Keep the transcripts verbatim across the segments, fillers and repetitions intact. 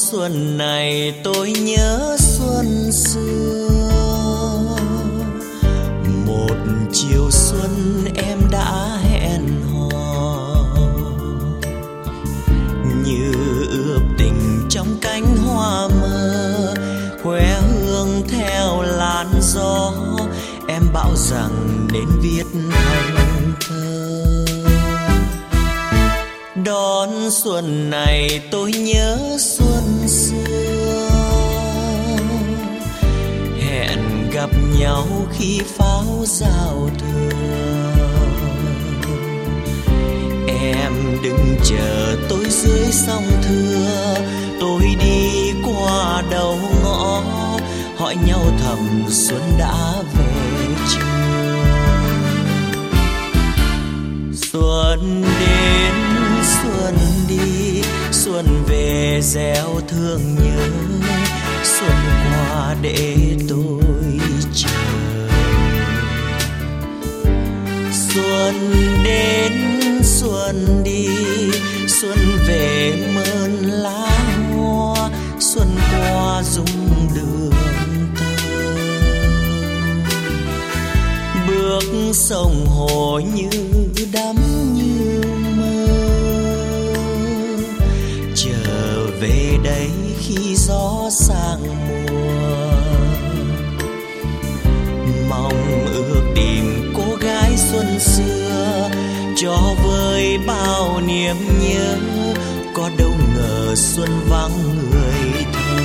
xuân này tôi nhớ xuân xưa, một chiều xuân em đã hẹn hò, như ướp tình trong cánh hoa mơ, khoe hương theo làn gió. Em bảo rằng nên viết thành thơ. Đón xuân này tôi nhớ xuân xưa, hẹn gặp nhau khi pháo giao thừa. Em đừng chờ tôi dưới sông Thưa, tôi đi qua đầu ngõ, hỏi nhau thầm xuân đã về chưa. Xuân đến xuân đi, xuân về gieo thương nhớ, xuân qua để tôi chờ. Xuân đến xuân đi, xuân về mơn lá hoa, xuân qua rung đường tơ. Bước sông hồ như đắm như mơ, trở về đây khi gió sang mùa. Mong ước tìm cô gái xuân xưa, cho vơi bao niềm nhớ, có đâu ngờ xuân vắng người thơ.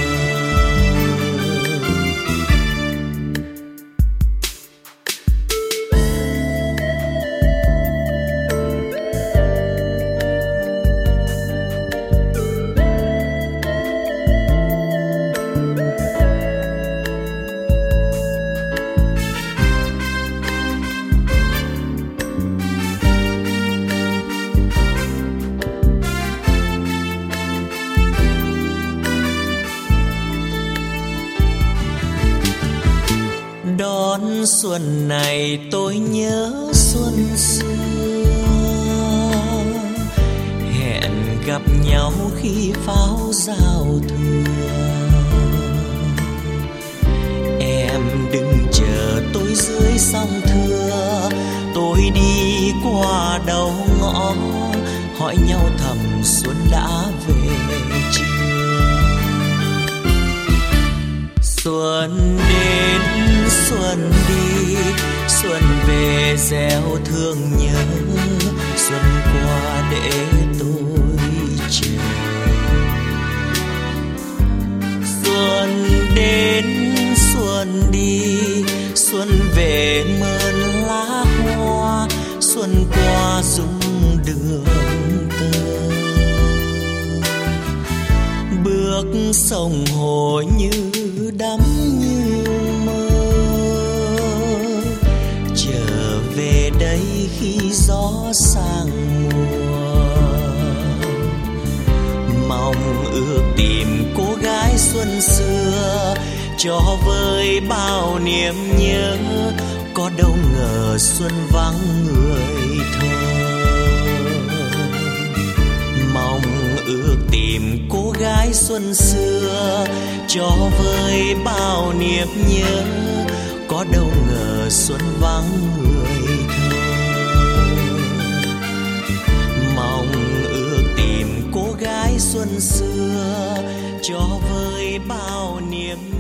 Đón xuân này tôi nhớ xuân xưa, hẹn gặp nhau khi pháo giao thừa. Em đừng chờ tôi dưới sông Thưa, tôi đi qua đầu ngõ, hỏi nhau thầm xuân đã về chưa. Xuân đến xuân đi, xuân về gieo thương nhớ, xuân qua để tôi chờ. Xuân đến xuân đi, xuân về mơn lá hoa, xuân qua rung đường tơ. Bước sông hồ như đắm như mơ, trở về đây khi gió sang mùa. Mong ước tìm cô gái xuân xưa, cho vơi bao niềm nhớ, có đâu ngờ xuân vắng người thơ. Mong ước tìm cô gái xuân xưa, cho vơi bao niềm nhớ, có đâu ngờ xuân vắng người thơ. Mong ước tìm cô gái xuân xưa, cho vơi bao niềm